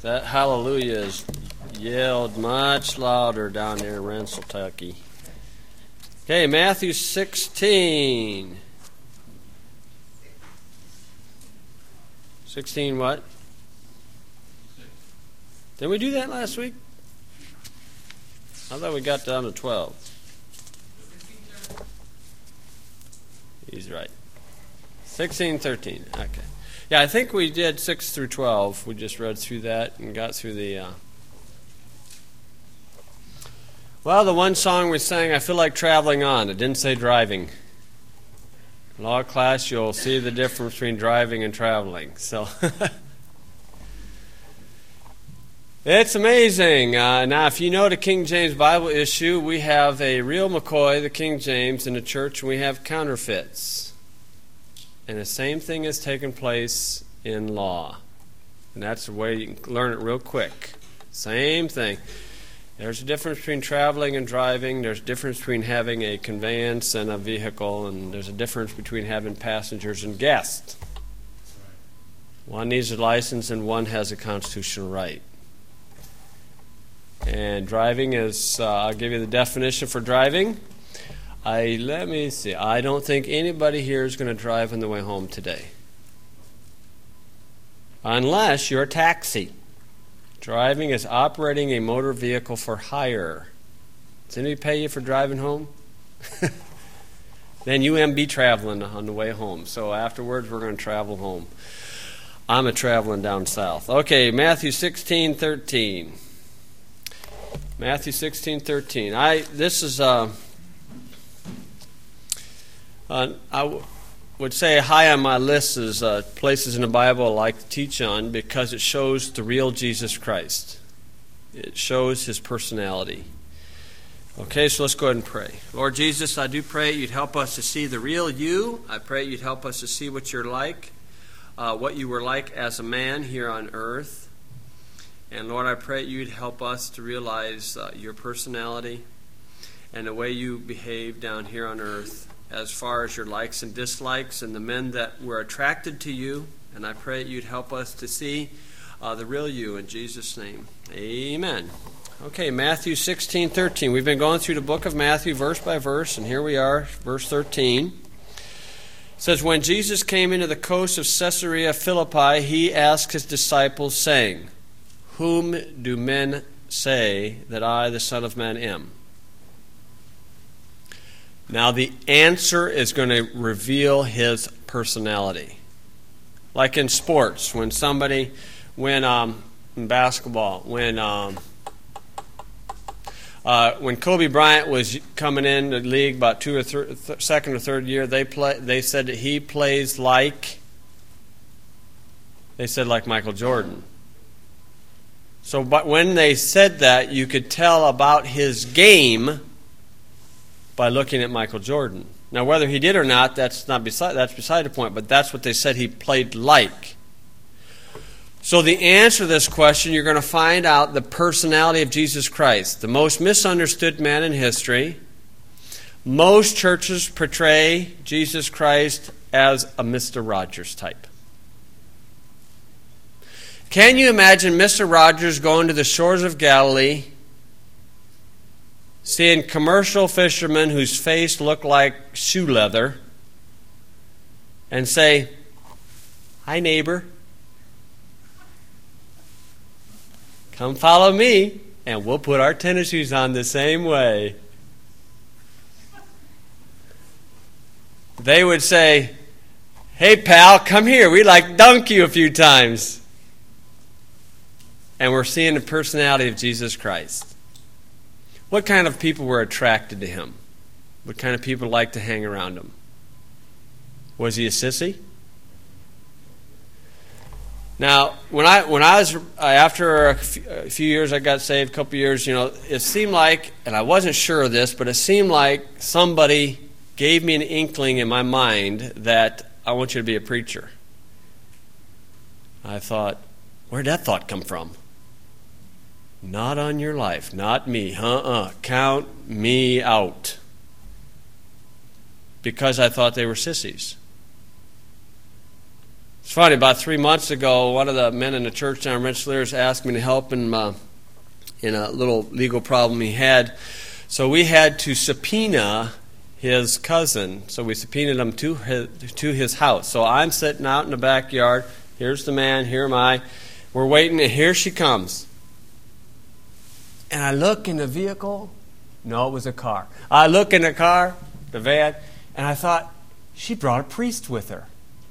That hallelujah is yelled much louder down there in Rensselaer. Okay, Matthew 16. 16 what? Didn't we do that last week? I thought we got down to 12. He's right. 16, 13. Okay. Yeah, I think we did 6 through 12. We just read through that and got through the... Well, the one song we sang, I feel like traveling on. It didn't say driving. In law class, you'll see the difference between driving and traveling. So, it's amazing. Now, if you know the King James Bible issue, we have a real McCoy, the King James, in the church, and we have counterfeits. And the same thing has taken place in law. And that's the way you can learn it real quick. Same thing. There's a difference between traveling and driving. There's a difference between having a conveyance and a vehicle. And there's a difference between having passengers and guests. One needs a license and one has a constitutional right. And driving is, I'll give you the definition for driving. Let me see. I don't think anybody here is going to drive on the way home today. Unless you're a taxi. Driving is operating a motor vehicle for hire. Does anybody pay you for driving home? Then you be traveling on the way home. So afterwards, we're going to travel home. I'm traveling down south. Okay, Matthew 16:13. Matthew 16:13. This is... I would say high on my list is places in the Bible I like to teach on because it shows the real Jesus Christ. It shows his personality. Okay, so let's go ahead and pray. Lord Jesus, I do pray you'd help us to see the real you. I pray you'd help us to see what you're like, what you were like as a man here on earth. And Lord, I pray you'd help us to realize your personality and the way you behave down here on earth, as far as your likes and dislikes and the men that were attracted to you. And I pray you'd help us to see the real you in Jesus' name. Amen. Okay, Matthew 16:13. We've been going through the book of Matthew verse by verse, and here we are, verse 13. It says, when Jesus came into the coast of Caesarea Philippi, he asked his disciples, saying, whom do men say that I, the Son of Man, am? Now, the answer is going to reveal his personality. Like in sports, when in basketball, when Kobe Bryant was coming in the league about second or third year, they said that he plays like Michael Jordan. So, but when they said that, you could tell about his game by looking at Michael Jordan. Now, whether he did or not, that's beside the point, but that's what they said he played like. So the answer to this question, you're going to find out the personality of Jesus Christ, the most misunderstood man in history. Most churches portray Jesus Christ as a Mr. Rogers type. Can you imagine Mr. Rogers going to the shores of Galilee, seeing commercial fishermen whose face looked like shoe leather, and say, hi neighbor, come follow me, and we'll put our tennis shoes on the same way. They would say, hey pal, come here, we'd like to dunk you a few times. And we're seeing the personality of Jesus Christ. What kind of people were attracted to him? What kind of people liked to hang around him? Was he a sissy? Now, when I was after a few years, I got saved, a couple years. It seemed like, and I wasn't sure of this, but it seemed like somebody gave me an inkling in my mind that I want you to be a preacher. I thought, where'd that thought come from? Not on your life, not me. Count me out. Because I thought they were sissies. It's funny, about 3 months ago, one of the men in the church down in Rensselaer asked me to help him in a little legal problem he had. So we had to subpoena his cousin. So we subpoenaed him to his house. So I'm sitting out in the backyard. Here's the man, here am I. We're waiting, and here she comes. And I look in the vehicle. No, it was a car. I look in the car, the van, and I thought, she brought a priest with her.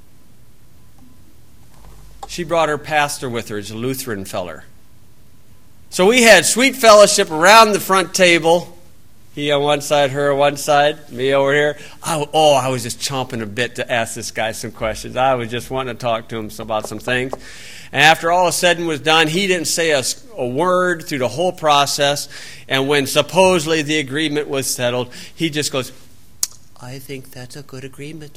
She brought her pastor with her. He's a Lutheran feller. So we had sweet fellowship around the front table. He on one side, her on one side, me over here. I was just chomping a bit to ask this guy some questions. I was just wanting to talk to him about some things. And after all was said and was done, he didn't say a word through the whole process. And when supposedly the agreement was settled, he just goes, I think that's a good agreement.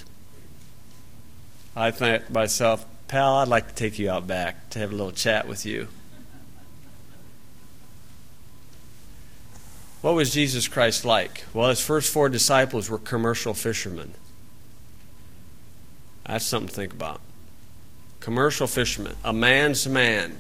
I thought to myself, pal, I'd like to take you out back to have a little chat with you. What was Jesus Christ like? Well, his first 4 disciples were commercial fishermen. That's something to think about. Commercial fishermen. A man's man.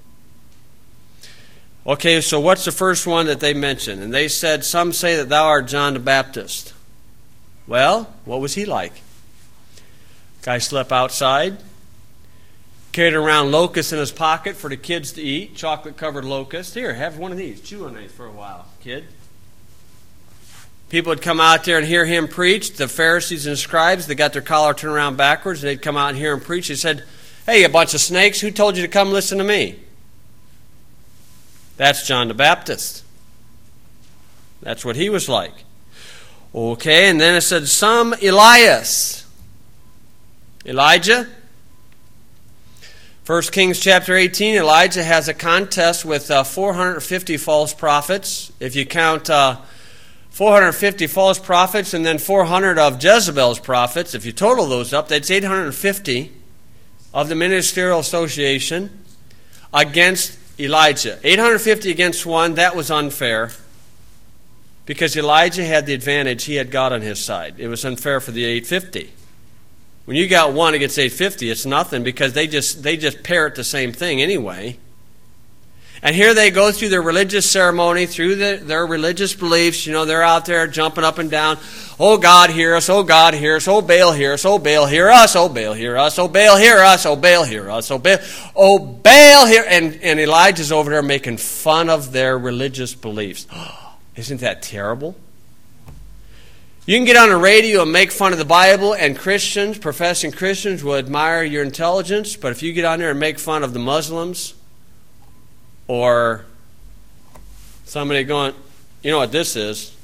Okay, so what's the first one that they mentioned? And they said, some say that thou art John the Baptist. Well, what was he like? Guy slept outside. Carried around locusts in his pocket for the kids to eat. Chocolate-covered locusts. Here, have one of these. Chew on these for a while, kid. People would come out there and hear him preach. The Pharisees and scribes, they got their collar turned around backwards, and they'd come out and hear him preach. He said, hey, you bunch of snakes, who told you to come listen to me? That's John the Baptist. That's what he was like. Okay, and then it said, some Elias. Elijah. 1 Kings chapter 18, Elijah has a contest with 450 false prophets. If you count 450 false prophets and then 400 of Jezebel's prophets, if you total those up, that's 850 of the ministerial association against Elijah. 850 against one, that was unfair because Elijah had the advantage. He had God on his side. It was unfair for the 850. When you got one against 850, it's nothing because they just parrot the same thing anyway. And here they go through their religious ceremony, through their religious beliefs. You know, they're out there jumping up and down. Oh, God, hear us. Oh, God, hear us. Oh, Baal, hear us. Oh, Baal, hear us. Oh, Baal, hear us. Oh, Baal, hear us. Oh, Baal, hear us. Oh, Baal, oh, Baal, hear. And Elijah's over there making fun of their religious beliefs. Isn't that terrible? You can get on the radio and make fun of the Bible, and Christians, professing Christians, will admire your intelligence. But if you get on there and make fun of the Muslims, or somebody going, you know what this is?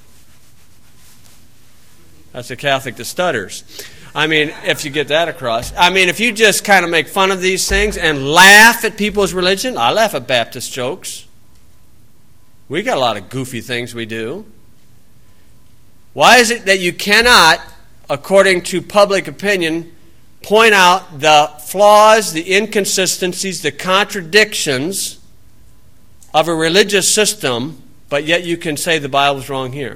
That's a Catholic that stutters. I mean, if you get that across. I mean, if you just kind of make fun of these things and laugh at people's religion, I laugh at Baptist jokes. We got a lot of goofy things we do. Why is it that you cannot, according to public opinion, point out the flaws, the inconsistencies, the contradictions of a religious system, but yet you can say the Bible's wrong here?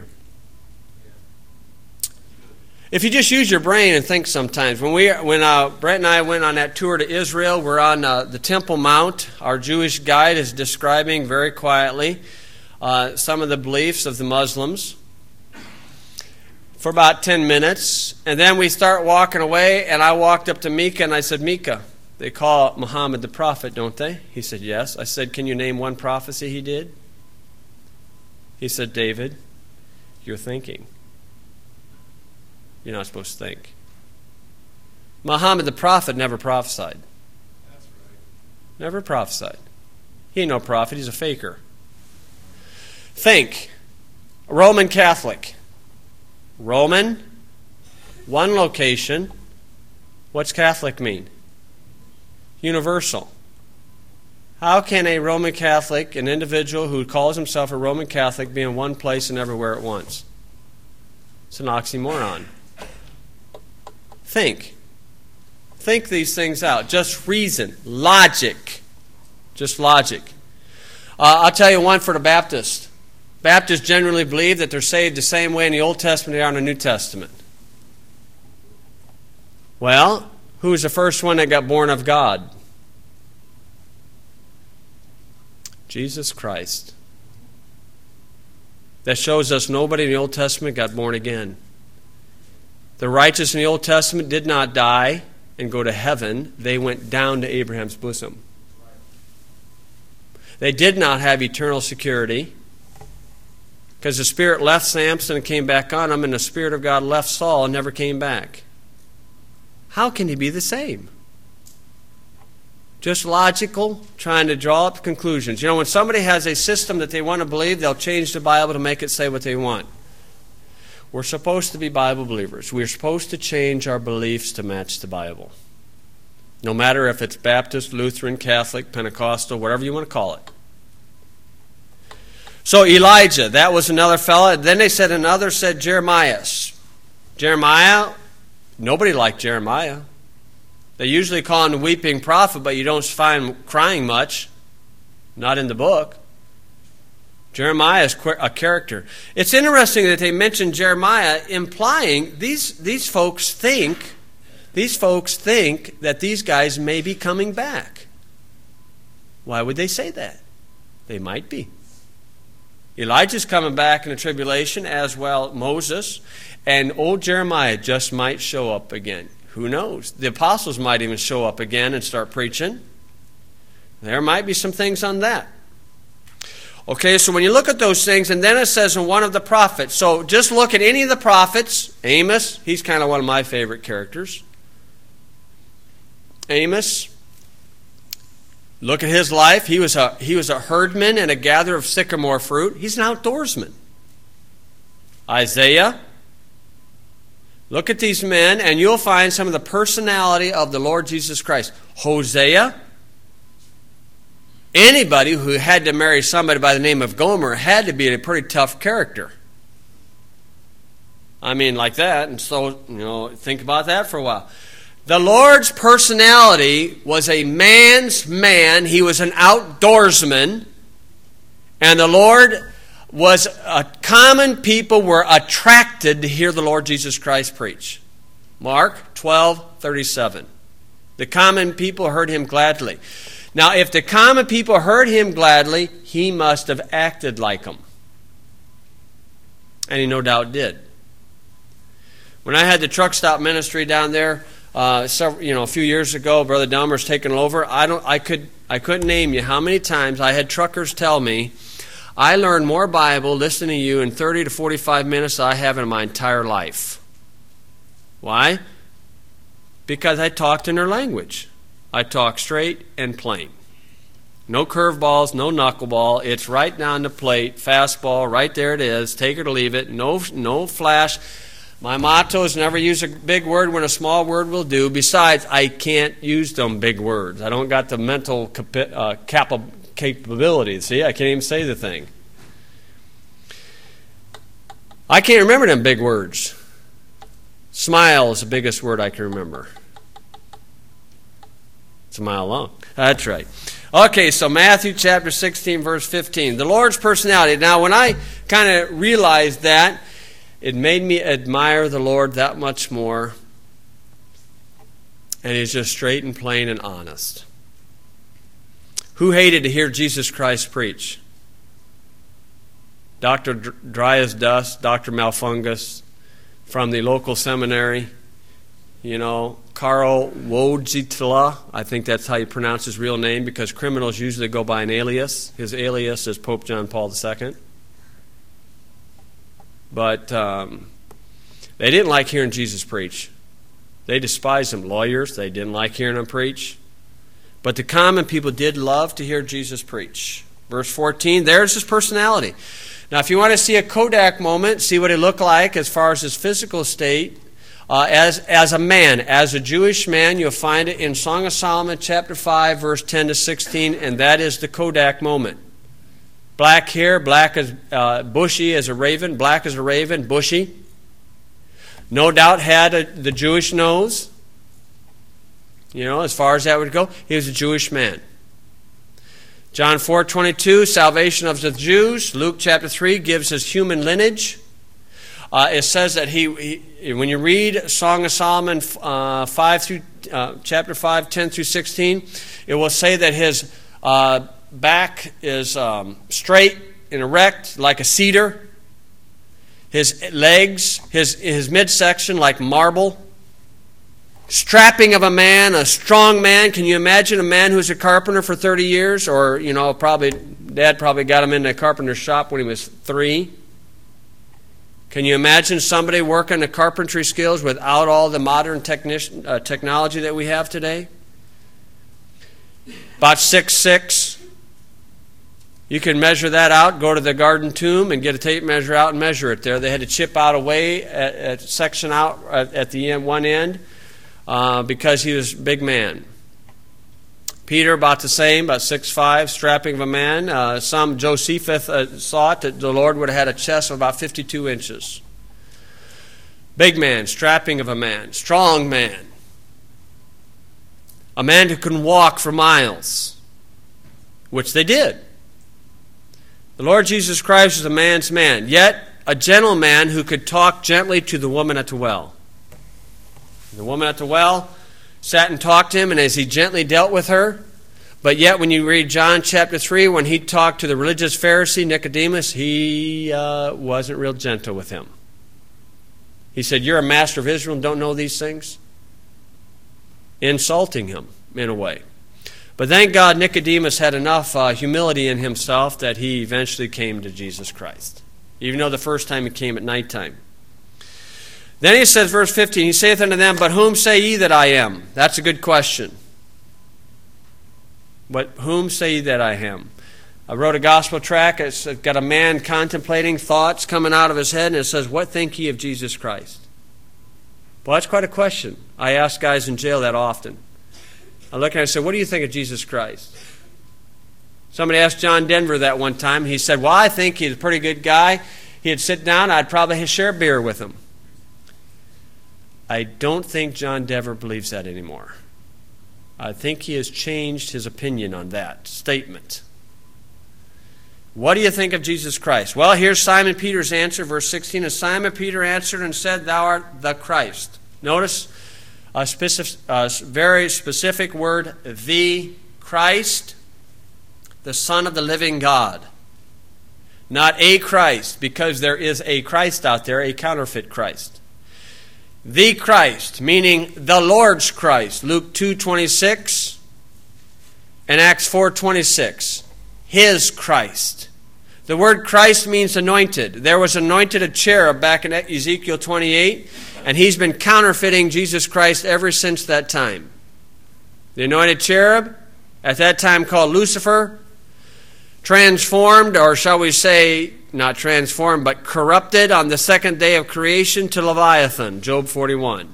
If you just use your brain and think sometimes. When Brett and I went on that tour to Israel, we're on the Temple Mount. Our Jewish guide is describing very quietly some of the beliefs of the Muslims for about 10 minutes. And then we start walking away, and I walked up to Micah, and I said, Micah, they call Muhammad the prophet, don't they? He said, yes. I said, can you name one prophecy he did? He said, David, you're thinking. You're not supposed to think. Muhammad the prophet never prophesied. That's right. Never prophesied. He ain't no prophet. He's a faker. Think. Roman Catholic. Roman, one location. What's Catholic mean? Universal. How can a Roman Catholic, an individual who calls himself a Roman Catholic, be in one place and everywhere at once? It's an oxymoron. Think. Think these things out. Just reason. Logic. Just logic. I'll tell you one for the Baptists. Baptists generally believe that they're saved the same way in the Old Testament they are in the New Testament. Well, Who was the first one that got born of God? Jesus Christ. That shows us nobody in the Old Testament got born again. The righteous in the Old Testament did not die and go to heaven. They went down to Abraham's bosom. They did not have eternal security because the Spirit left Samson and came back on him, and the Spirit of God left Saul and never came back. How can he be the same? Just logical, trying to draw up conclusions. You know, when somebody has a system that they want to believe, they'll change the Bible to make it say what they want. We're supposed to be Bible believers. We're supposed to change our beliefs to match the Bible. No matter if it's Baptist, Lutheran, Catholic, Pentecostal, whatever you want to call it. So Elijah, that was another fella. Then they said another said Jeremiah. Jeremiah, nobody liked Jeremiah. They usually call him the weeping prophet, but you don't find him crying much. Not in the book. Jeremiah is a character. It's interesting that they mention Jeremiah, implying these folks think that these guys may be coming back. Why would they say that? They might be. Elijah's coming back in the tribulation, as well Moses, and old Jeremiah just might show up again. Who knows? The apostles might even show up again and start preaching. There might be some things on that. Okay, so when you look at those things, and then it says in one of the prophets. So just look at any of the prophets. Amos, he's kind of one of my favorite characters. Amos, look at his life. He was a herdman and a gatherer of sycamore fruit. He's an outdoorsman. Isaiah, look at these men, and you'll find some of the personality of the Lord Jesus Christ. Hosea, anybody who had to marry somebody by the name of Gomer had to be a pretty tough character. I mean, like that. And so, think about that for a while. The Lord's personality was a man's man. He was an outdoorsman. And the Lord was common people were attracted to hear the Lord Jesus Christ preach. Mark 12:37. The common people heard him gladly. Now, if the common people heard him gladly, he must have acted like them. And he no doubt did. When I had the truck stop ministry down there, a few years ago, Brother Dahmer's taken over. I couldn't name you how many times I had truckers tell me, I learned more Bible listening to you in 30 to 45 minutes than I have in my entire life. Why? Because I talked in their language. I talk straight and plain. No curveballs, no knuckleball. It's right down the plate. Fastball, right there it is. Take it or leave it. No flash. My motto is never use a big word when a small word will do. Besides, I can't use them big words. I don't got the mental capability. See, I can't even say the thing. I can't remember them big words. Smile is the biggest word I can remember. It's a mile long. That's right. Okay, so Matthew chapter 16, verse 15. The Lord's personality. Now, when I kind of realized that, it made me admire the Lord that much more. And he's just straight and plain and honest. Who hated to hear Jesus Christ preach? Dr. Dry as Dust, Dr. Malfungus from the local seminary. Karl Wojtyla, I think that's how you pronounce his real name, because criminals usually go by an alias. His alias is Pope John Paul II. But they didn't like hearing Jesus preach. They despised him. Lawyers, they didn't like hearing him preach. But the common people did love to hear Jesus preach. Verse 14, there's his personality. Now, if you want to see a Kodak moment, see what he looked like as far as his physical state, as a man, as a Jewish man, you'll find it in Song of Solomon chapter 5, verse 10 to 16, and that is the Kodak moment. Black hair, black as bushy as a raven, black as a raven, bushy. No doubt had the Jewish nose. As far as that would go, he was a Jewish man. John 4:22, salvation of the Jews. Luke chapter 3 gives his human lineage. it says that when you read Song of Solomon chapter 5, 10 through 16, it will say that his back is straight and erect like a cedar. His legs, his midsection like marble. Strapping of a man, a strong man. Can you imagine a man who's a carpenter for 30 years? Or, Dad probably got him in a carpenter's shop when he was 3. Can you imagine somebody working the carpentry skills without all the modern technology that we have today? About 6'6". You can measure that out, go to the garden tomb and get a tape measure out and measure it there. They had to chip out a section out at the end, one end, because he was a big man. Peter, about the same, about 6'5", strapping of a man. Josephus thought that the Lord would have had a chest of about 52 inches. Big man, strapping of a man, strong man. A man who can walk for miles, which they did. The Lord Jesus Christ was a man's man, yet a gentleman who could talk gently to the woman at the well. The woman at the well sat and talked to him, and as he gently dealt with her, but yet when you read John chapter 3, when he talked to the religious Pharisee Nicodemus, he wasn't real gentle with him. He said, "You're a master of Israel and don't know these things?" Insulting him in a way. But thank God Nicodemus had enough humility in himself that he eventually came to Jesus Christ, even though the first time he came at nighttime. Then he says, verse 15, he saith unto them, "But whom say ye that I am?" That's a good question. But whom say ye that I am? I wrote a gospel tract. It's got a man contemplating thoughts coming out of his head, and it says, "What think ye of Jesus Christ?" Well, that's quite a question. I ask guys in jail that often. I look at it and say, "What do you think of Jesus Christ?" Somebody asked John Denver that one time. He said, "Well, I think he's a pretty good guy. He'd sit down, I'd probably share beer with him." I don't think John Denver believes that anymore. I think he has changed his opinion on that statement. What do you think of Jesus Christ? Well, here's Simon Peter's answer, verse 16. "And Simon Peter answered and said, Thou art the Christ." Notice a very specific word, the Christ, the Son of the living God. Not a Christ, because there is a Christ out there, a counterfeit Christ. The Christ, meaning the Lord's Christ. Luke 2:26 and Acts 4:26. His Christ. The word Christ means anointed. There was anointed a cherub back in Ezekiel 28, and he's been counterfeiting Jesus Christ ever since that time. The anointed cherub, at that time called Lucifer, transformed, or shall we say, not transformed, but corrupted on the second day of creation to Leviathan, Job 41.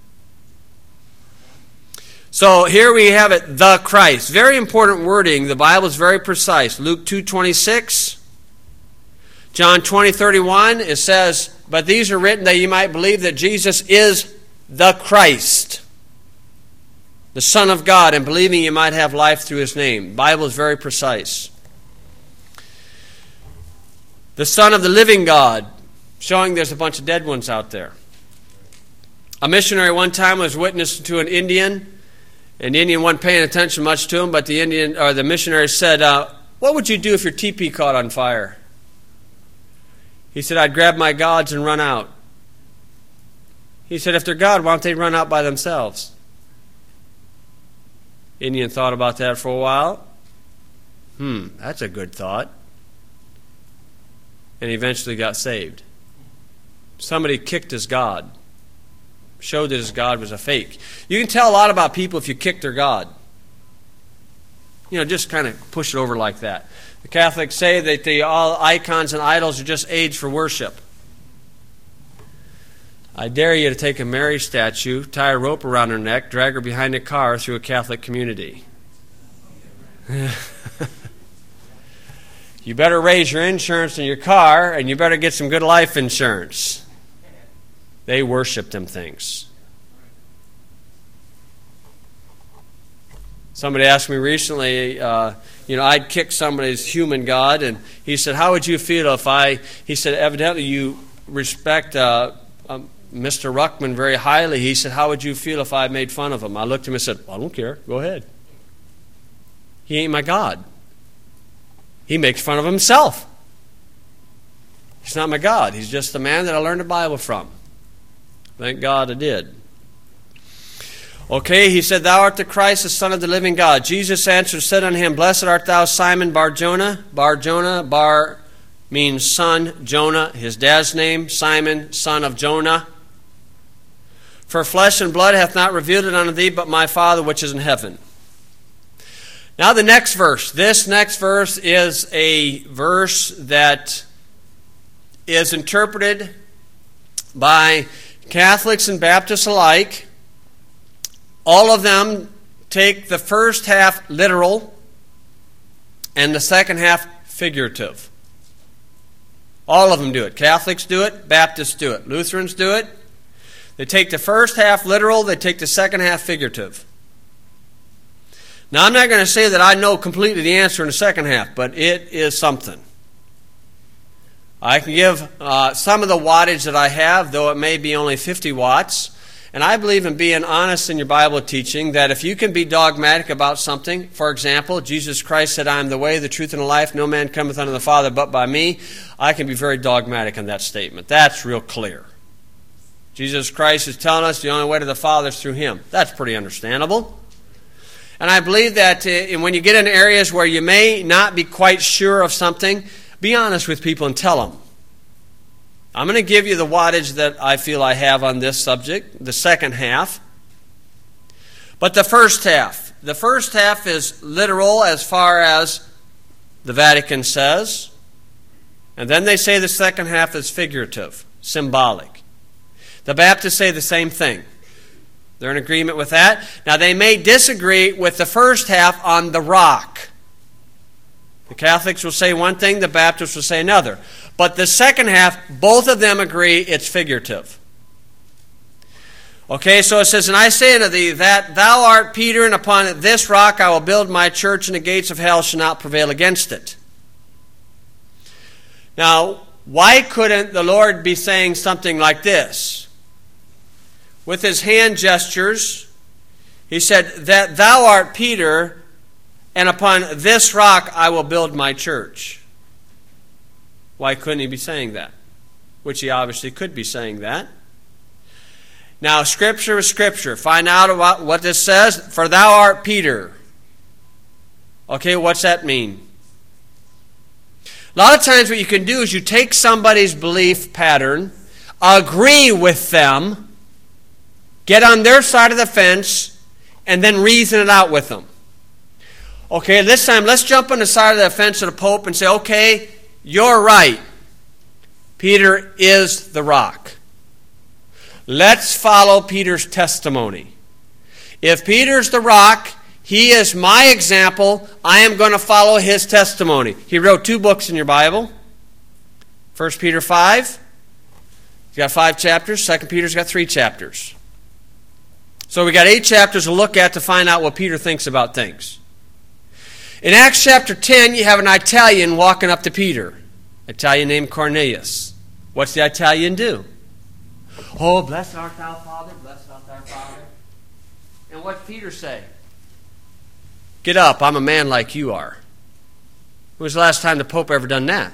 So here we have it, the Christ. Very important wording. The Bible is very precise. Luke 2:26. John 20:31, it says, "But these are written that you might believe that Jesus is the Christ, the Son of God, and believing you might have life through his name." The Bible is very precise. The Son of the living God, showing there's a bunch of dead ones out there. A missionary one time was witnessing to an Indian, and the Indian wasn't paying attention much to him, but the missionary said, "What would you do if your teepee caught on fire?" He said, "I'd grab my gods and run out." He said, "If they're God, why don't they run out by themselves?" Indian thought about that for a while. That's a good thought. And he eventually got saved. Somebody kicked his God. Showed that his God was a fake. You can tell a lot about people if you kick their God. Just kind of push it over like that. The Catholics say that all icons and idols are just aids for worship. I dare you to take a Mary statue, tie a rope around her neck, drag her behind a car through a Catholic community. You better raise your insurance in your car, and you better get some good life insurance. They worship them things. Somebody asked me recently, I'd kick somebody's human God, and he said, "How would you feel if he said, evidently you respect Mr. Ruckman very highly. He said, how would you feel if I made fun of him? I looked at him and said, I don't care. Go ahead. He ain't my God. He makes fun of himself. He's not my God. He's just the man that I learned the Bible from. Thank God I did. Okay, he said, thou art the Christ, the Son of the living God. Jesus answered, said unto him, blessed art thou, Simon Bar-Jonah. Bar-Jonah, Bar means son, Jonah, his dad's name, Simon, son of Jonah. For flesh and blood hath not revealed it unto thee, but my Father which is in heaven. Now the next verse. This next verse is a verse that is interpreted by Catholics and Baptists alike. All of them take the first half literal and the second half figurative. All of them do it. Catholics do it. Baptists do it. Lutherans do it. They take the first half literal. They take the second half figurative. Now, I'm not going to say that I know completely the answer in the second half, but it is something. I can give some of the wattage that I have, though it may be only 50 watts. And I believe in being honest in your Bible teaching, that if you can be dogmatic about something, for example, Jesus Christ said, I am the way, the truth, and the life. No man cometh unto the Father but by me. I can be very dogmatic in that statement. That's real clear. Jesus Christ is telling us the only way to the Father is through Him. That's pretty understandable. And I believe that when you get in areas where you may not be quite sure of something, be honest with people and tell them. I'm going to give you the wattage that I feel I have on this subject, the second half. But the first half is literal as far as the Vatican says. And then they say the second half is figurative, symbolic. The Baptists say the same thing. They're in agreement with that. Now, they may disagree with the first half on the rock. The Catholics will say one thing, the Baptists will say another. But the second half, both of them agree it's figurative. Okay, so it says, and I say unto thee that thou art Peter, and upon this rock I will build my church, and the gates of hell shall not prevail against it. Now, why couldn't the Lord be saying something like this? With his hand gestures, he said, that thou art Peter, and upon this rock I will build my church. Why couldn't he be saying that? Which he obviously could be saying that. Now, Scripture is Scripture. Find out about what this says. For thou art Peter. Okay, what's that mean? A lot of times what you can do is you take somebody's belief pattern, agree with them, get on their side of the fence, and then reason it out with them. Okay, this time let's jump on the side of the fence of the Pope and say, okay, you're right. Peter is the rock. Let's follow Peter's testimony. If Peter's the rock, he is my example. I am going to follow his testimony. He wrote 2 books in your Bible. 1 Peter 5. He's got 5 chapters. 2 Peter's got 3 chapters. So we got 8 chapters to look at to find out what Peter thinks about things. In Acts chapter 10, you have an Italian walking up to Peter. Italian named Cornelius. What's the Italian do? Oh, blessed art thou, Father, blessed art thou, Father. And what's Peter say? Get up, I'm a man like you are. When was the last time the Pope ever done that?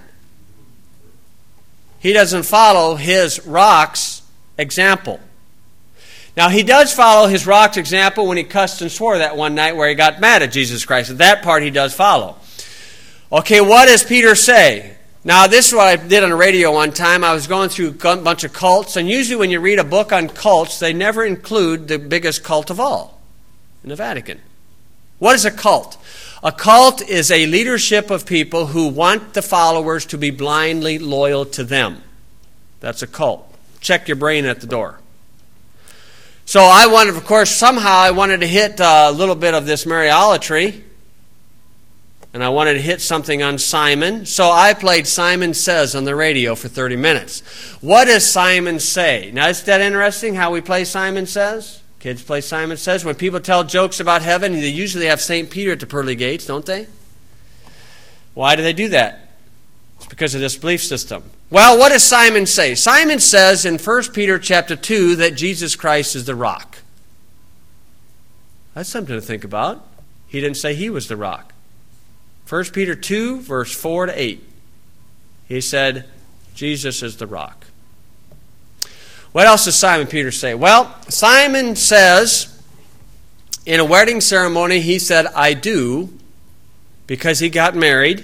He doesn't follow his rock's example. Now, he does follow his rock's example when he cussed and swore that one night where he got mad at Jesus Christ. That part he does follow. Okay, what does Peter say? Now, this is what I did on the radio one time. I was going through a bunch of cults, and usually when you read a book on cults, they never include the biggest cult of all, in the Vatican. What is a cult? A cult is a leadership of people who want the followers to be blindly loyal to them. That's a cult. Check your brain at the door. So I wanted, of course, somehow I wanted to hit a little bit of this Mariolatry. And I wanted to hit something on Simon. So I played Simon Says on the radio for 30 minutes. What does Simon say? Now, isn't that interesting how we play Simon Says? Kids play Simon Says. When people tell jokes about heaven, they usually have St. Peter at the pearly gates, don't they? Why do they do that? It's because of this belief system. Well, what does Simon say? Simon says in 1 Peter chapter 2 that Jesus Christ is the rock. That's something to think about. He didn't say he was the rock. 1 Peter 2, verse 4 to 8. He said, Jesus is the rock. What else does Simon Peter say? Well, Simon says, in a wedding ceremony, he said, I do, because he got married,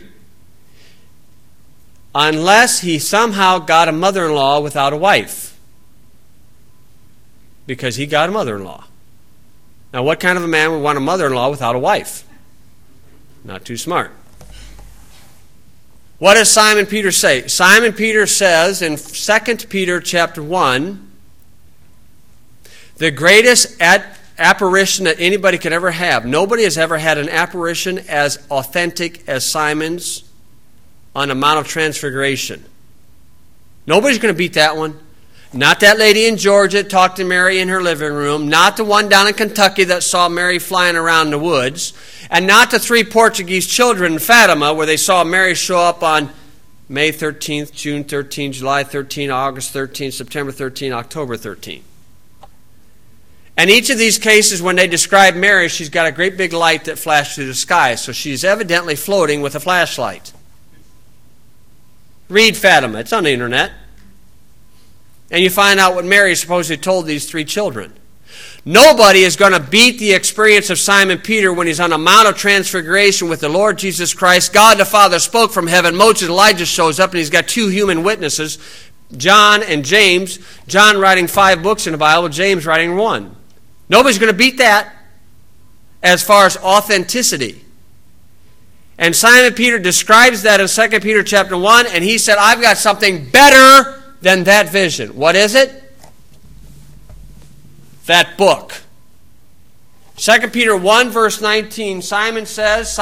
unless he somehow got a mother-in-law without a wife. Because he got a mother-in-law. Now, what kind of a man would want a mother-in-law without a wife? Not too smart. What does Simon Peter say? Simon Peter says in 2 Peter chapter 1, the greatest apparition that anybody could ever have. Nobody has ever had an apparition as authentic as Simon's on the Mount of Transfiguration. Nobody's going to beat that one. Not that lady in Georgia that talked to Mary in her living room. Not the one down in Kentucky that saw Mary flying around the woods. And not the 3 Portuguese children in Fatima where they saw Mary show up on May 13th, June 13th, July 13th, August 13th, September 13th, October 13th. And each of these cases, when they describe Mary, she's got a great big light that flashed through the sky. So she's evidently floating with a flashlight. Read Fatima. It's on the internet. And you find out what Mary supposedly told these 3 children. Nobody is going to beat the experience of Simon Peter when he's on the Mount of Transfiguration with the Lord Jesus Christ. God the Father spoke from heaven. Moses, Elijah shows up, and he's got 2 human witnesses, John and James. John writing 5 books in the Bible, James writing 1. Nobody's going to beat that as far as authenticity. And Simon Peter describes that in 2 Peter chapter 1, and he said, I've got something better than that vision. What is it? That book. 2 Peter 1 verse 19, Simon says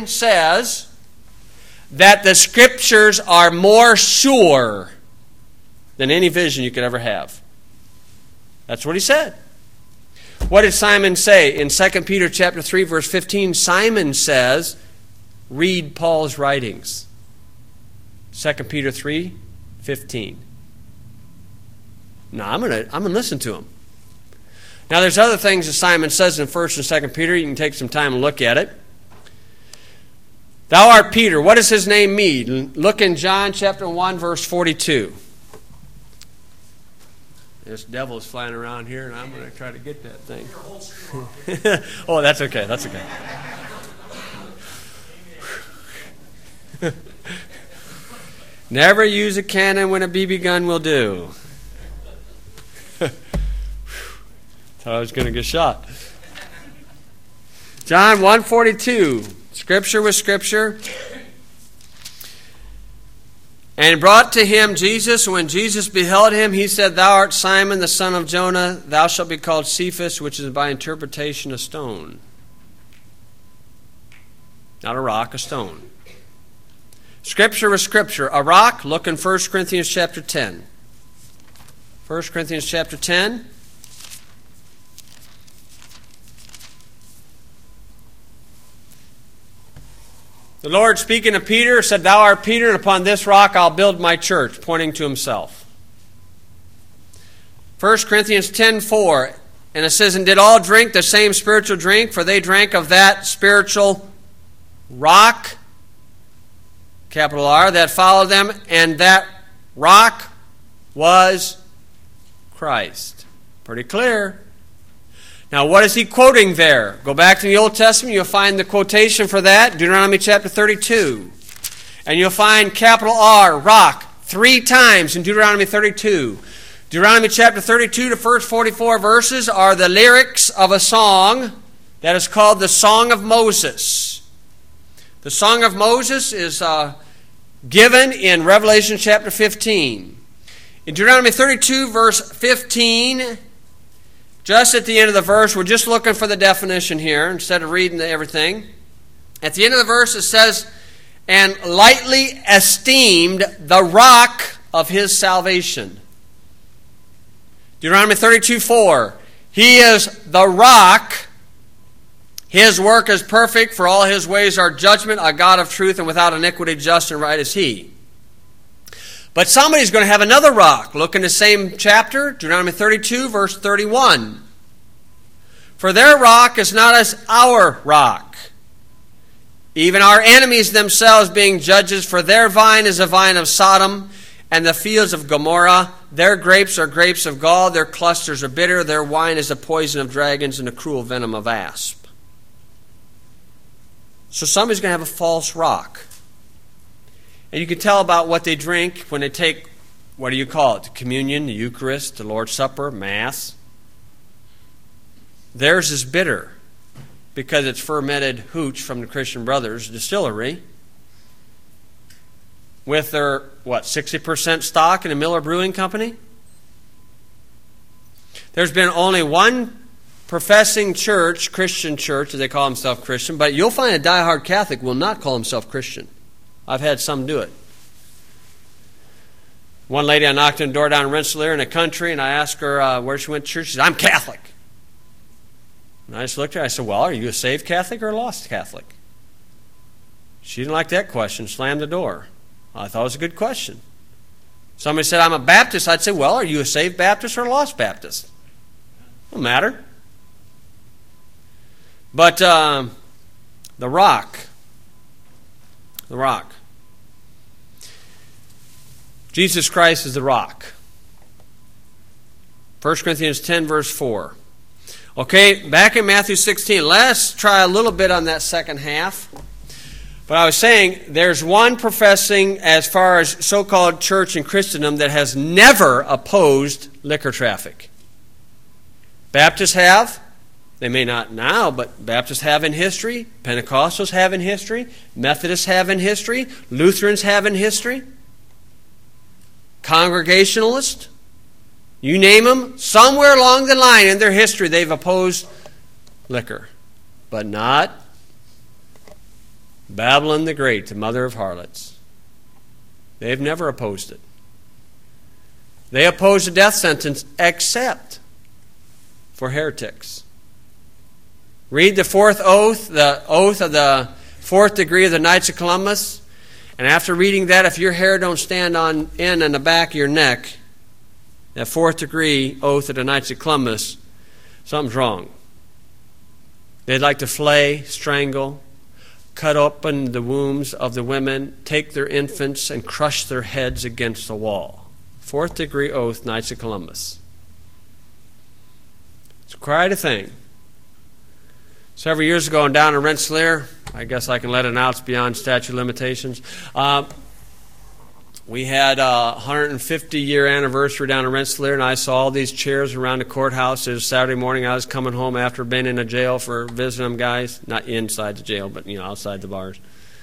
that the Scriptures are more sure than any vision you could ever have. That's what he said. What did Simon say? In 2 Peter chapter 3 verse 15, Simon says, read Paul's writings. 2 Peter 3:15. Now, I'm going to listen to him. Now, there's other things that Simon says in 1 and 2 Peter. You can take some time and look at it. Thou art Peter. What does his name mean? Look in John chapter 1, verse 42. This devil is flying around here, and I'm going to try to get that thing. Oh, that's okay. That's okay. Never use a cannon when a BB gun will do. Thought I was going to get shot. John 1:42. Scripture was Scripture. And brought to him Jesus. When Jesus beheld him, he said, Thou art Simon, the son of Jonah. Thou shalt be called Cephas, which is by interpretation a stone. Not a rock, a stone. Scripture was Scripture. A rock, look in 1 Corinthians chapter 10. 1 Corinthians chapter 10. The Lord, speaking to Peter, said, Thou art Peter, and upon this rock I'll build my church, pointing to himself. 1 Corinthians 10:4, and it says, And did all drink the same spiritual drink? For they drank of that spiritual rock, capital R, that followed them, and that rock was Christ. Pretty clear. Now, what is he quoting there? Go back to the Old Testament. You'll find the quotation for that, Deuteronomy chapter 32. And you'll find capital R, rock, 3 times in Deuteronomy 32. Deuteronomy chapter 32, the first 44 verses are the lyrics of a song that is called the Song of Moses. The Song of Moses is given in Revelation chapter 15. In Deuteronomy 32, verse 15... just at the end of the verse, we're just looking for the definition here instead of reading everything. At the end of the verse it says, And lightly esteemed the rock of his salvation. Deuteronomy 32:4, He is the rock. His work is perfect, for all his ways are judgment, a God of truth, and without iniquity, just and right is he. But somebody's going to have another rock. Look in the same chapter, Deuteronomy 32, verse 31. For their rock is not as our rock, even our enemies themselves being judges, for their vine is a vine of Sodom, and the fields of Gomorrah. Their grapes are grapes of gall, their clusters are bitter, their wine is the poison of dragons and the cruel venom of asp. So somebody's going to have a false rock. And you can tell about what they drink when they take, what do you call it? The communion, the Eucharist, the Lord's Supper, Mass. Theirs is bitter because it's fermented hooch from the Christian Brothers distillery with their, 60% stock in the Miller Brewing Company? There's been only one professing church, Christian church, as they call themselves Christian, but you'll find a diehard Catholic will not call himself Christian. I've had some do it. One lady, I knocked on the door down in Rensselaer in the country, and I asked her where she went to church. She said, I'm Catholic. And I just looked at her. I said, well, are you a saved Catholic or a lost Catholic? She didn't like that question, slammed the door. I thought it was a good question. Somebody said, I'm a Baptist. I'd say, well, are you a saved Baptist or a lost Baptist? Don't matter. But the rock. Jesus Christ is the rock. 1 Corinthians 10, verse 4. Okay, back in Matthew 16, let's try a little bit on that second half. But I was saying, there's one professing, as far as so-called church in Christendom, that has never opposed liquor traffic. Baptists have. They may not now, but Baptists have in history. Pentecostals have in history. Methodists have in history. Lutherans have in history. Congregationalists. You name them, somewhere along the line in their history they've opposed liquor. But not Babylon the Great, the mother of harlots. They've never opposed it. They oppose the death sentence except for heretics. Read the fourth oath, the oath of the fourth degree of the Knights of Columbus. And after reading that, if your hair don't stand on end on the back of your neck, that fourth degree oath of the Knights of Columbus, something's wrong. They'd like to flay, strangle, cut open the wombs of the women, take their infants, and crush their heads against the wall. Fourth degree oath, Knights of Columbus. It's quite a thing. Several years ago, down in Rensselaer, I guess I can let it out, it's beyond statute of limitations. We had a 150-year anniversary down in Rensselaer, and I saw all these chairs around the courthouse. It was Saturday morning. I was coming home after being in a jail for visiting them guys. Not inside the jail, but outside the bars.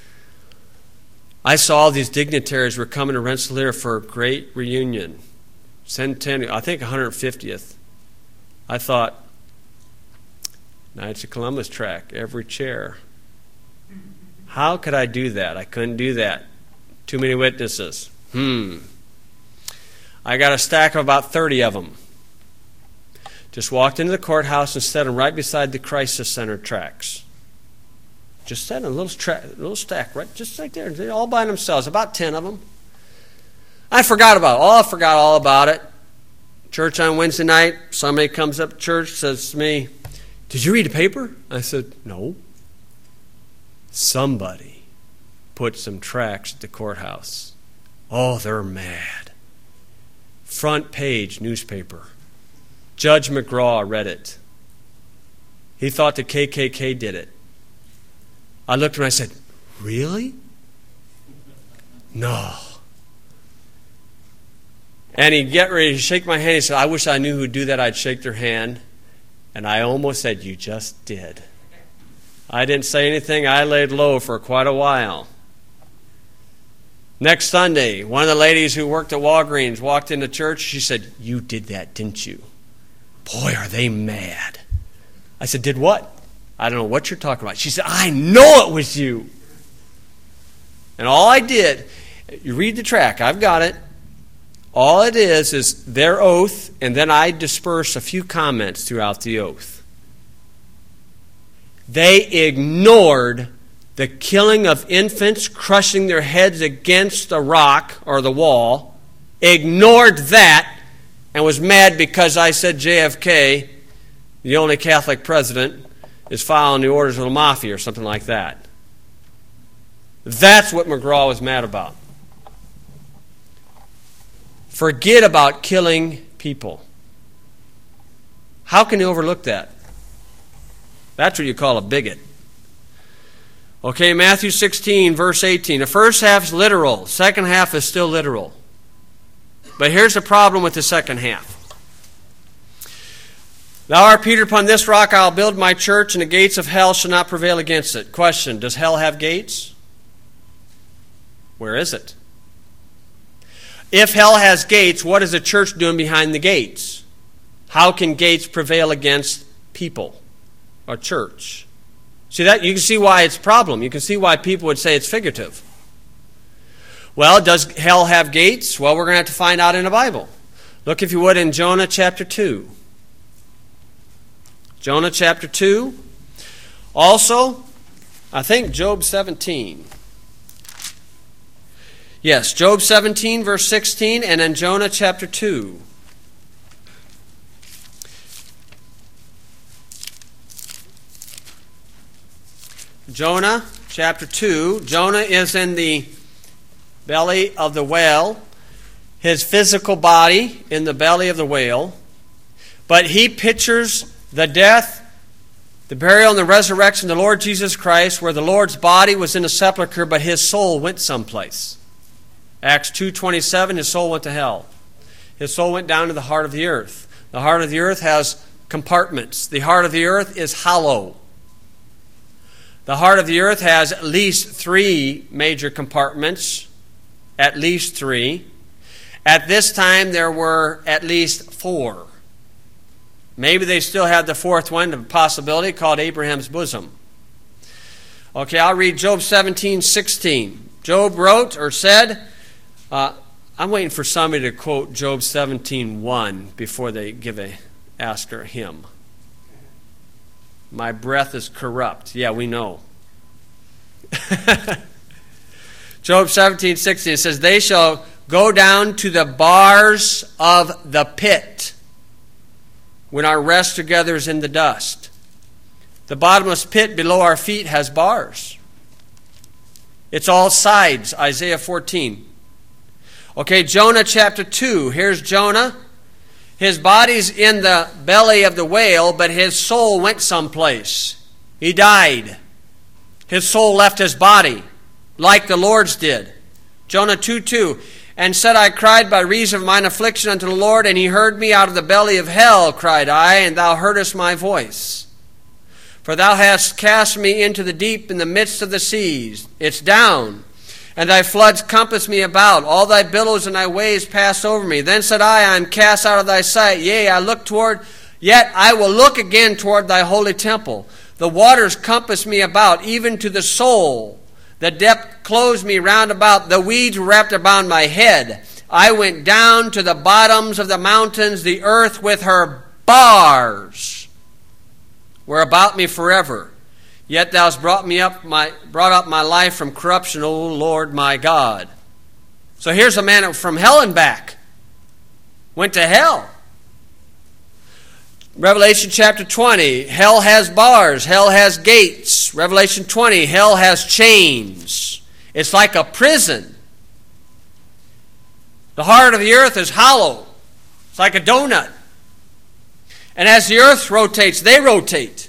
I saw all these dignitaries were coming to Rensselaer for a great reunion. Centennial, I think 150th. I thought, Knights of Columbus track, every chair. How could I do that? I couldn't do that. Too many witnesses. I got a stack of about 30 of them. Just walked into the courthouse and set them right beside the Crisis Center tracks. Just set a little stack right just right there. They're all by themselves, about 10 of them. I forgot all about it. Church on Wednesday night, somebody comes up to church, says to me, "Did you read the paper?" I said, "No." Somebody put some tracts at the courthouse. Oh, they're mad. Front page newspaper. Judge McGraw read it. He thought the KKK did it. I looked and I said, "Really?" "No." And he'd get ready to shake my hand. He said, "I wish I knew who'd do that. I'd shake their hand." And I almost said, "You just did." I didn't say anything. I laid low for quite a while. Next Sunday, one of the ladies who worked at Walgreens walked into church. She said, "You did that, didn't you?" Boy, are they mad. I said, "Did what?" "I don't know what you're talking about." She said, "I know it was you." And all I did, you read the track, I've got it. All it is their oath, and then I disperse a few comments throughout the oath. They ignored the killing of infants, crushing their heads against the rock or the wall, ignored that and was mad because I said JFK, the only Catholic president, is following the orders of the mafia or something like that. That's what McGraw was mad about. Forget about killing people. How can you overlook that? That's what you call a bigot. Okay, Matthew 16, verse 18. The first half is literal. Second half is still literal. But here's the problem with the second half. Thou art Peter, upon this rock I'll build my church, and the gates of hell shall not prevail against it. Question, does hell have gates? Where is it? If hell has gates, what is the church doing behind the gates? How can gates prevail against people or church? See that? You can see why it's a problem. You can see why people would say it's figurative. Well, does hell have gates? Well, we're going to have to find out in the Bible. Look, if you would, in Jonah chapter 2. Jonah chapter 2. Also, I think Job 17. Yes, Job 17, verse 16, and then Jonah chapter 2. Jonah chapter 2. Jonah is in the belly of the whale, his physical body in the belly of the whale, but he pictures the death, the burial, and the resurrection of the Lord Jesus Christ, where the Lord's body was in a sepulcher, but his soul went someplace. Acts 2:27, his soul went to hell. His soul went down to the heart of the earth. The heart of the earth has compartments. The heart of the earth is hollow. The heart of the earth has at least 3 major compartments. At least 3. At this time, there were at least 4. Maybe they still had the 4th one, a possibility, called Abraham's bosom. Okay, I'll read Job 17:16. Job wrote or said, I'm waiting for somebody to quote Job 17:1 before they ask her hymn. My breath is corrupt. Yeah, we know. Job 17:16 says, they shall go down to the bars of the pit when our rest together is in the dust. The bottomless pit below our feet has bars. It's all sides, Isaiah 14. Okay, Jonah chapter 2. Here's Jonah. His body's in the belly of the whale, but his soul went someplace. He died. His soul left his body, like the Lord's did. Jonah 2:2. And said, I cried by reason of mine affliction unto the Lord, and he heard me out of the belly of hell, cried I, and thou heardest my voice. For thou hast cast me into the deep in the midst of the seas. It's down. And thy floods compass me about. All thy billows and thy waves pass over me. Then said I am cast out of thy sight. Yea, yet I will look again toward thy holy temple. The waters compass me about, even to the soul. The depth closed me round about. The weeds wrapped about my head. I went down to the bottoms of the mountains. The earth with her bars were about me forever. Yet thou hast brought up my life from corruption, O Lord my God. So here's a man from hell and back. Went to hell. Revelation chapter 20, hell has bars, hell has gates. Revelation 20, hell has chains. It's like a prison. The heart of the earth is hollow. It's like a donut. And as the earth rotates, they rotate.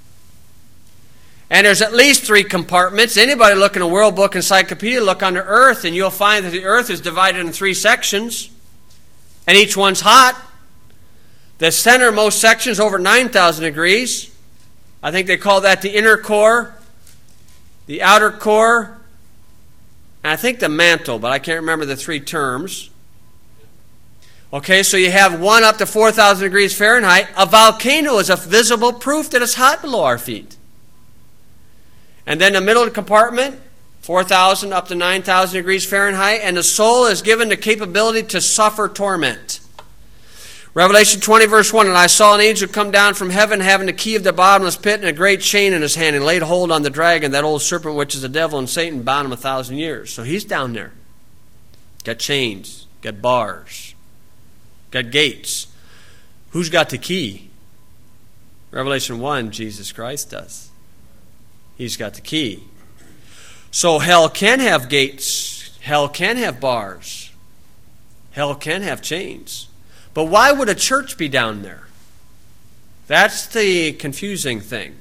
And there's at least 3 compartments. Anybody look in a World Book Encyclopedia, look under earth, and you'll find that the earth is divided into 3 sections. And each one's hot. The centermost section is over 9,000 degrees. I think they call that the inner core, the outer core, and I think the mantle, but I can't remember the 3 terms. Okay, so you have one up to 4,000 degrees Fahrenheit. A volcano is a visible proof that it's hot below our feet. And then the middle of the compartment, 4,000 up to 9,000 degrees Fahrenheit, and the soul is given the capability to suffer torment. Revelation 20, verse 1, and I saw an angel come down from heaven, having the key of the bottomless pit and a great chain in his hand, and laid hold on the dragon, that old serpent which is the devil and Satan, bound him 1,000 years. So he's down there. Got chains. got bars, got gates. Who's got the key? Revelation 1, Jesus Christ does. He's got the key. So hell can have gates. Hell can have bars. Hell can have chains. But why would a church be down there? That's the confusing thing.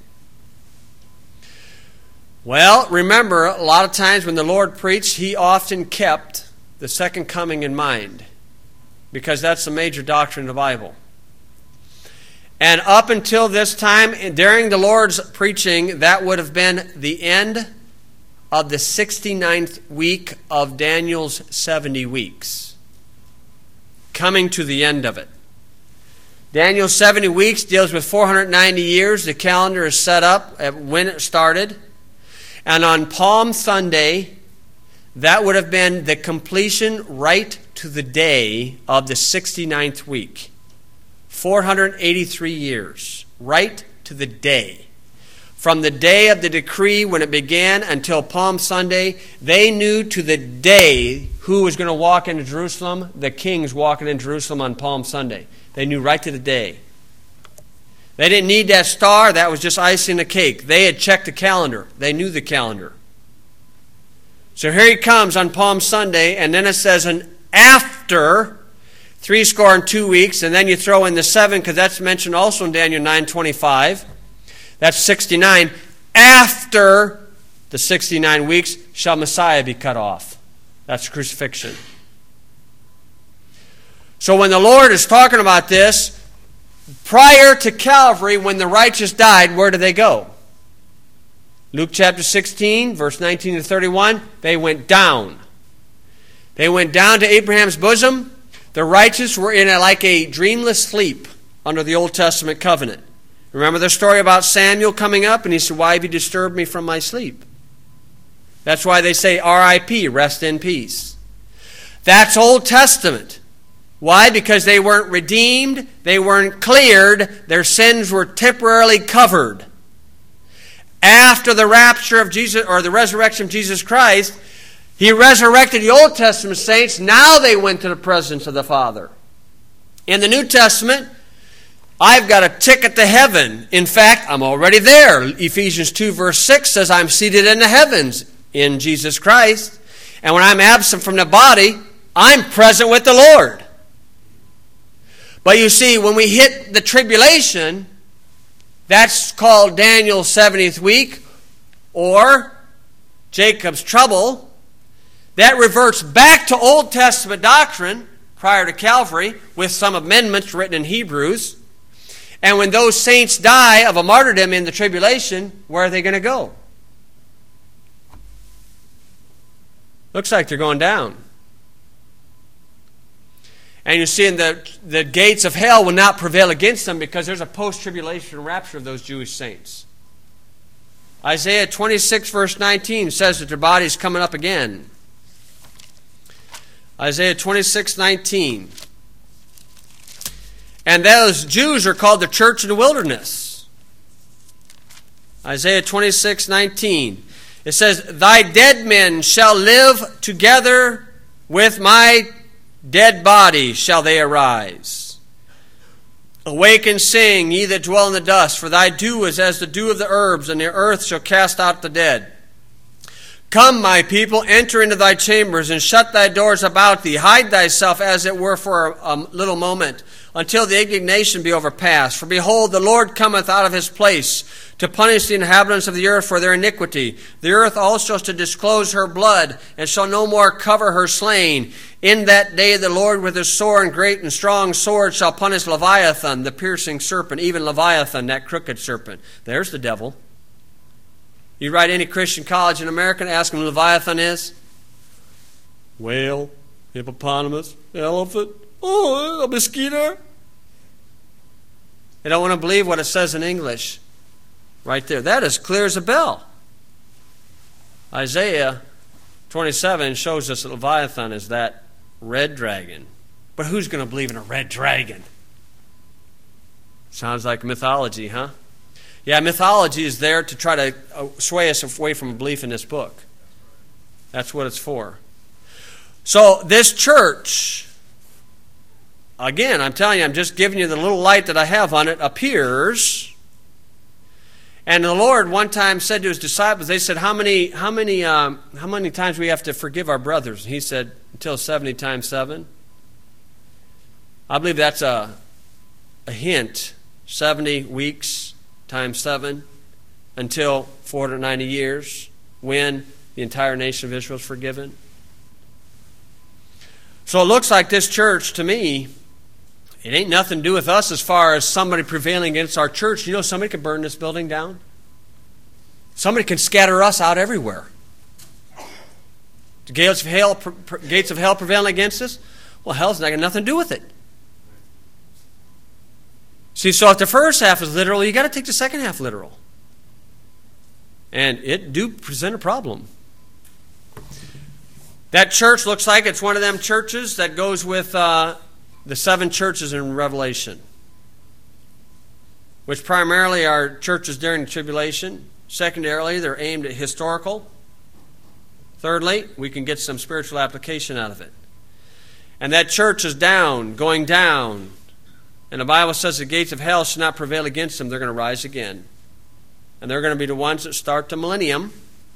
Well, remember, a lot of times when the Lord preached, He often kept the second coming in mind, because that's the major doctrine of the Bible. And up until this time, during the Lord's preaching, that would have been the end of the 69th week of Daniel's 70 weeks. Coming to the end of it. Daniel's 70 weeks deals with 490 years. The calendar is set up at when it started. And on Palm Sunday, that would have been the completion right to the day of the 69th week. 483 years, right to the day. From the day of the decree when it began until Palm Sunday, they knew to the day who was going to walk into Jerusalem. The kings walking in Jerusalem on Palm Sunday. They knew right to the day. They didn't need that star. That was just icing the cake. They had checked the calendar. They knew the calendar. So here he comes on Palm Sunday, and then it says, and after 62 weeks, and then you throw in the 7, because that's mentioned also in Daniel 9:25. That's 69. After the 69 weeks shall Messiah be cut off. That's crucifixion. So when the Lord is talking about this, prior to Calvary, when the righteous died, where did they go? Luke chapter 16, verse 19 to 31, they went down. They went down to Abraham's bosom. The righteous were in like a dreamless sleep under the Old Testament covenant. Remember the story about Samuel coming up, and he said, why have you disturbed me from my sleep? That's why they say R.I.P., rest in peace. That's Old Testament. Why? Because they weren't redeemed, they weren't cleared, their sins were temporarily covered. After the rapture of Jesus, or the resurrection of Jesus Christ, He resurrected the Old Testament saints. Now they went to the presence of the Father. In the New Testament, I've got a ticket to heaven. In fact, I'm already there. Ephesians 2 verse 6 says, I'm seated in the heavens in Jesus Christ. And when I'm absent from the body, I'm present with the Lord. But you see, when we hit the tribulation, that's called Daniel's 70th week, or Jacob's trouble. That reverts back to Old Testament doctrine prior to Calvary, with some amendments written in Hebrews. And when those saints die of a martyrdom in the tribulation, where are they going to go? Looks like they're going down. And you see, the gates of hell will not prevail against them, because there's a post-tribulation rapture of those Jewish saints. Isaiah 26 verse 19 says that their body's coming up again. Isaiah 26:19. And those Jews are called the church in the wilderness. Isaiah 26:19. It says, thy dead men shall live together with my dead body shall they arise. Awake and sing, ye that dwell in the dust, for thy dew is as the dew of the herbs, and the earth shall cast out the dead. Come, my people, enter into thy chambers, and shut thy doors about thee. Hide thyself as it were for a little moment, until the indignation be overpast. For behold, the Lord cometh out of his place, to punish the inhabitants of the earth for their iniquity. The earth also is to disclose her blood, and shall no more cover her slain. In that day the Lord with his sore and great and strong sword shall punish Leviathan, the piercing serpent, even Leviathan, that crooked serpent. There's the devil. You write any Christian college in America and ask them who Leviathan is? Whale, hippopotamus, elephant, a mosquito. They don't want to believe what it says in English. Right there. That is clear as a bell. Isaiah 27 shows us that Leviathan is that red dragon. But who's going to believe in a red dragon? Sounds like mythology, huh? Yeah, mythology is there to try to sway us away from a belief in this book. That's what it's for. So this church again, I'm telling you, I'm just giving you the little light that I have on it, appears. And the Lord one time said to his disciples, they said, how many times we have to forgive our brothers? And he said, until 70 times 7. I believe that's a hint. 70 weeks times 7 until 490 years, when the entire nation of Israel is forgiven. So it looks like this church, to me, it ain't nothing to do with us as far as somebody prevailing against our church. You know, somebody could burn this building down. Somebody can scatter us out everywhere. The gates of hell prevailing against us? Well, hell's not got nothing to do with it. See, so if the first half is literal, you got to take the second half literal. And it do present a problem. That church looks like it's one of them churches that goes with the 7 churches in Revelation, which primarily are churches during the tribulation. Secondarily, they're aimed at historical. Thirdly, we can get some spiritual application out of it. And that church is down, going down. And the Bible says the gates of hell should not prevail against them. They're going to rise again. And they're going to be the ones that start the millennium.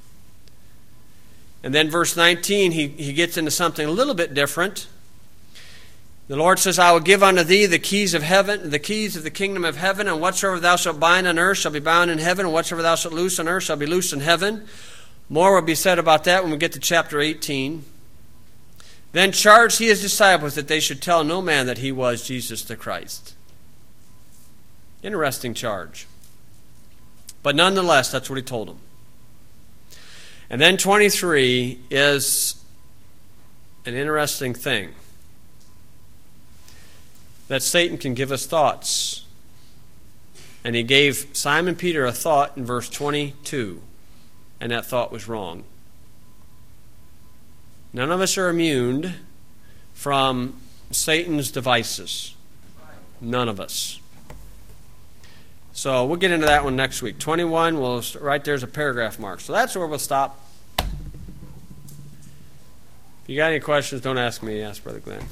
And then verse 19, he gets into something a little bit different. The Lord says, I will give unto thee the keys of heaven, the keys of the kingdom of heaven, and whatsoever thou shalt bind on earth shall be bound in heaven, and whatsoever thou shalt loose on earth shall be loosed in heaven. More will be said about that when we get to chapter 18. Then charged he his disciples that they should tell no man that he was Jesus the Christ. Interesting charge. But nonetheless, that's what he told them. And then 23 is an interesting thing. That Satan can give us thoughts. And he gave Simon Peter a thought in verse 22. And that thought was wrong. None of us are immune from Satan's devices. None of us. So we'll get into that one next week. 21, right there's a paragraph mark. So that's where we'll stop. If you got any questions, don't ask me. Ask Brother Glenn.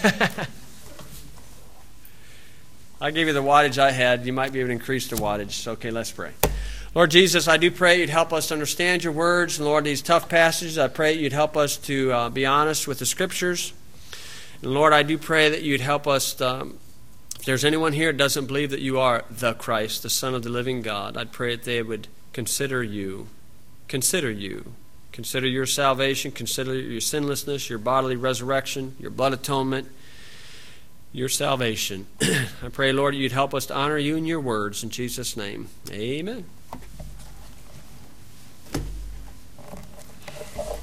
I gave you the wattage I had. You might be able to increase the wattage. Okay, let's pray. Lord Jesus, I do pray you'd help us to understand your words. And Lord, these tough passages, I pray you'd help us to be honest with the Scriptures. And Lord, I do pray that you'd help us, if there's anyone here that doesn't believe that you are the Christ, the Son of the living God, I'd pray that they would consider you. Consider you. Consider your salvation. Consider your sinlessness, your bodily resurrection, your blood atonement, your salvation. I pray, Lord, you'd help us to honor you in your words. In Jesus' name, amen.